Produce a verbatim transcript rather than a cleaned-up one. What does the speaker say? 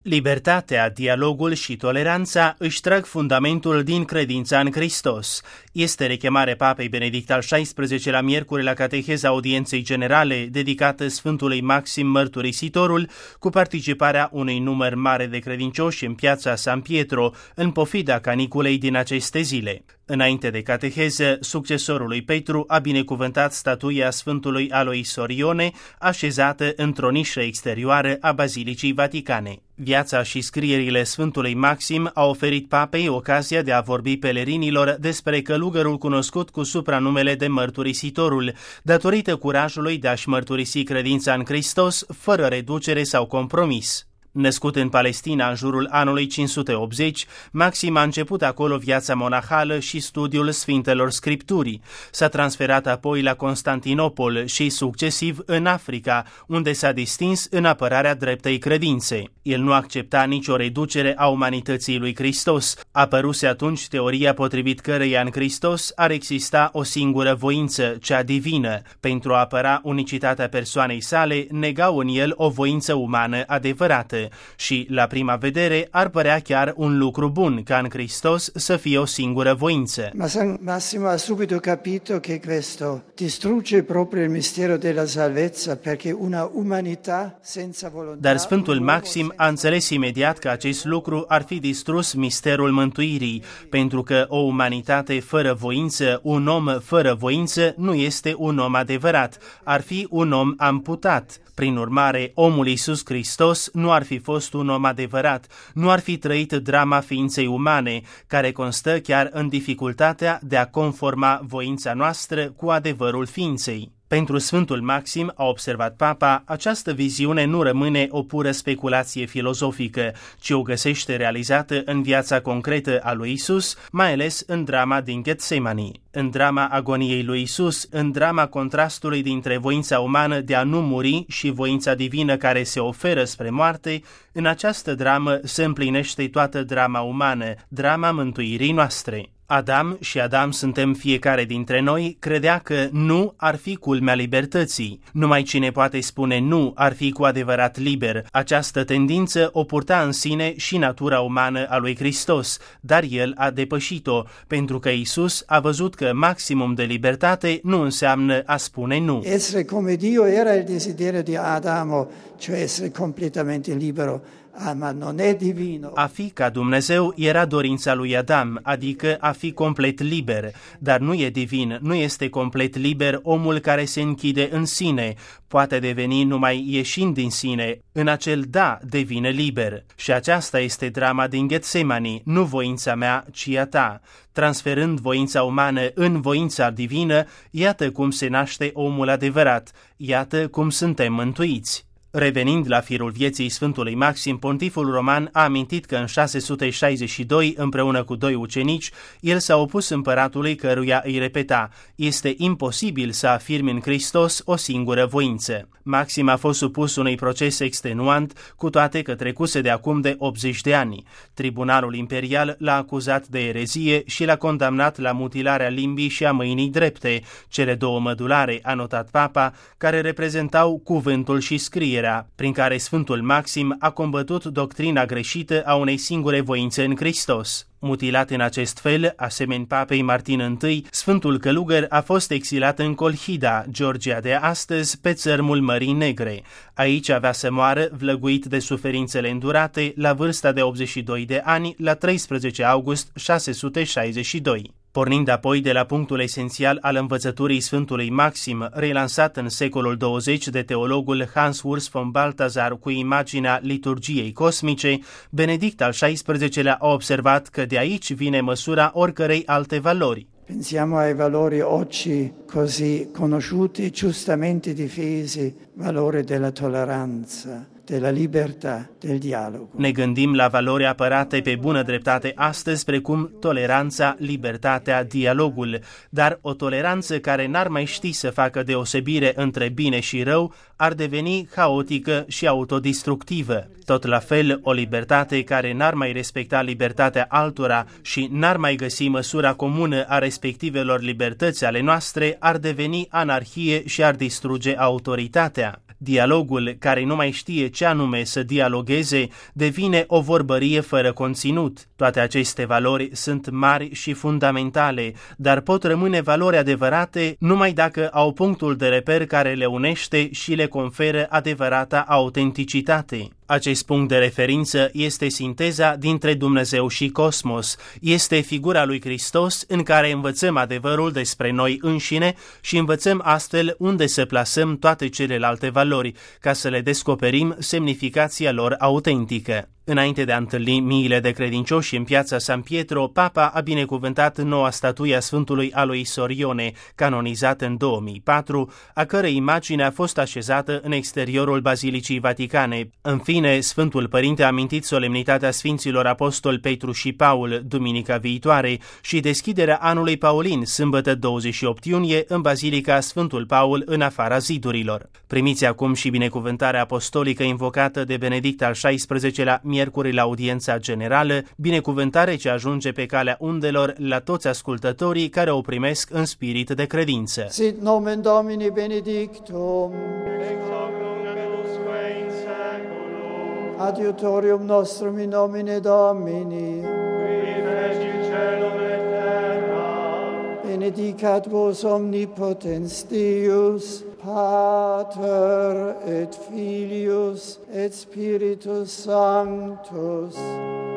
Libertatea, dialogul și toleranța își trag fundamentul din credința în Hristos. Este rechemare Papei Benedict al șaisprezecelea miercuri la cateheza audienței generale dedicată Sfântului Maxim Mărturisitorul, cu participarea unui număr mare de credincioși în piața San Pietro, în pofida caniculei din aceste zile. Înainte de cateheză, succesorul lui Petru a binecuvântat statuia Sfântului Alois Sorione, așezată într-o nișă exterioară a Bazilicii Vaticane. Viața și scrierile Sfântului Maxim au oferit papei ocazia de a vorbi pelerinilor despre călugărul cunoscut cu supranumele de Mărturisitorul, datorită curajului de a-și mărturisi credința în Hristos, fără reducere sau compromis. Născut în Palestina în jurul anului cinci sute optzeci, Maxim a început acolo viața monahală și studiul Sfintelor Scripturii. S-a transferat apoi la Constantinopol și succesiv în Africa, unde s-a distins în apărarea dreptei credințe. El nu accepta nicio reducere a umanității lui Hristos. Apăruse atunci teoria potrivit căreia în Hristos ar exista o singură voință, cea divină. Pentru a apăra unicitatea persoanei sale, negau în el o voință umană adevărată. Și, la prima vedere, ar părea chiar un lucru bun ca în Hristos să fie o singură voință. Ma San Massimo ha subito capito che questo distrugge proprio il mistero della salvezza, perché una umanità senza volontà. Dar Sfântul Maxim a înțeles imediat că acest lucru ar fi distrus misterul mântuirii, pentru că o umanitate fără voință, un om fără voință, nu este un om adevărat, ar fi un om amputat. Prin urmare, omul Iisus Hristos nu ar fi fost un om adevărat, nu ar fi trăit drama ființei umane, care constă chiar în dificultatea de a conforma voința noastră cu adevărul ființei. Pentru Sfântul Maxim, a observat Papa, această viziune nu rămâne o pură speculație filozofică, ci o găsește realizată în viața concretă a lui Isus, mai ales în drama din Getsemani. În drama agoniei lui Isus, în drama contrastului dintre voința umană de a nu muri și voința divină care se oferă spre moarte, în această dramă se împlinește toată drama umană, drama mântuirii noastre. Adam și Adam suntem fiecare dintre noi, credea că nu ar fi culmea libertății. Numai cine poate spune nu ar fi cu adevărat liber. Această tendință o purta în sine și natura umană a lui Hristos, dar el a depășit-o, pentru că Iisus a văzut că maximum de libertate nu înseamnă a spune nu. Essere come Dio era il desiderio di Adamo, cioè essere completamente libero. Ah, ma non è divino. A fi ca Dumnezeu era dorința lui Adam, adică a fi complet liber, dar nu e divin, nu este complet liber omul care se închide în sine, poate deveni numai ieșind din sine, în acel da devine liber. Și aceasta este drama din Getsemani, nu voința mea, ci a ta. Transferând voința umană în voința divină, iată cum se naște omul adevărat, iată cum suntem mântuiți. Revenind la firul vieții Sfântului Maxim, pontiful roman a amintit că în șase sute șaizeci și doi, împreună cu doi ucenici, el s-a opus împăratului căruia îi repeta: este imposibil să afirmi în Hristos o singură voință. Maxim a fost supus unui proces extenuant, cu toate că trecuse de acum de optzeci de ani. Tribunalul imperial l-a acuzat de erezie și l-a condamnat la mutilarea limbii și a mâinii drepte, cele două mădulare, a notat Papa, care reprezentau cuvântul și scrierea, prin care Sfântul Maxim a combătut doctrina greșită a unei singure voințe în Hristos. Mutilat în acest fel, asemeni Papei Martin I, Sfântul Călugăr a fost exilat în Colchida, Georgia de astăzi, pe țărmul Mării Negre. Aici avea să moară, vlăguit de suferințele îndurate, la vârsta de optzeci și doi de ani, la treisprezece august șase sute șaizeci și doi. Pornind apoi de la punctul esențial al învățăturii Sfântului Maxim, relansat în secolul douăzeci de teologul Hans Urs von Balthasar cu imaginea liturgiei cosmice, Benedict al șaisprezecelea a observat că de aici vine măsura oricărei alte valori. Pensiamo ai valori oggi così conosciuti, giustamente difesi, valore della tolleranza, della libertà, del dialogo. Ne gândim la valori apărate pe bună dreptate astăzi, precum toleranța, libertatea, dialogul, dar o toleranță care n-ar mai ști să facă deosebire între bine și rău ar deveni haotică și autodistructivă. Tot la fel, o libertate care n-ar mai respecta libertatea altora și n-ar mai găsi măsura comună a respectivelor libertăți ale noastre ar deveni anarhie și ar distruge autoritatea. Dialogul, care nu mai știe ce anume să dialogueze, devine o vorbărie fără conținut. Toate aceste valori sunt mari și fundamentale, dar pot rămâne valori adevărate numai dacă au punctul de reper care le unește și le conferă adevărata autenticitate. Acest punct de referință este sinteza dintre Dumnezeu și cosmos, este figura lui Hristos în care învățăm adevărul despre noi înșine și învățăm astfel unde să plasăm toate celelalte valori, ca să le descoperim semnificația lor autentică. Înainte de a întâlni miile de credincioși în piața San Pietro, Papa a binecuvântat noua statuie a Sfântului Alois Orione, canonizată în două mii patru, a cărei imagine a fost așezată în exteriorul Bazilicii Vaticane. În fine, Sfântul Părinte a amintit solemnitatea Sfinților Apostoli Petru și Paul, duminica viitoare, și deschiderea anului Paulin, sâmbătă douăzeci și opt iunie, în Bazilica Sfântul Paul, în afara zidurilor. Primiți acum și binecuvântarea apostolică invocată de Benedict al șaisprezecelea, miercuri la audiența generală, binecuvântare ce ajunge pe calea undelor la toți ascultătorii care o primesc în spirit de credință. Sit nomen Domini benedictum, adiutorium nostrum in nomine Domini, benedicat vos omnipotens Deus, Pater et Filius et Spiritus Sanctus.